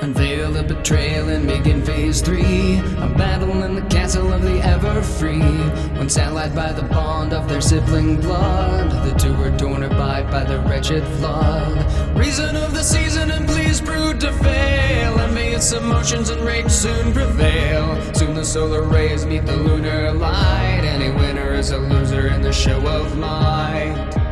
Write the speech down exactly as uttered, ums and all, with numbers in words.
Unveil the betrayal and begin phase three. A battle in the castle of the ever-free. Once allied by the bond of their sibling blood, the two were torn apart by the wretched flood. Reason of the season and please proved to fail. Envious emotions and rage soon prevail. Soon the solar rays meet the lunar light. Any winner is a loser in the show of might.